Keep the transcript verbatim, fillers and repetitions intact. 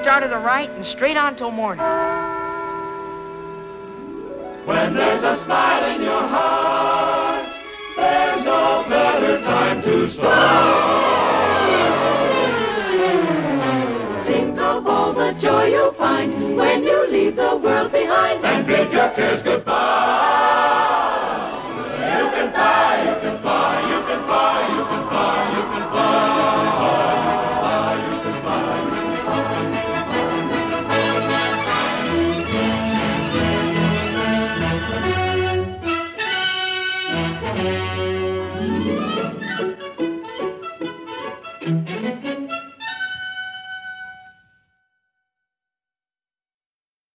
start to the right and straight on till morning. When there's a smile in your heart, there's no better time to start. Think of all the joy you'll find when you leave the world behind. And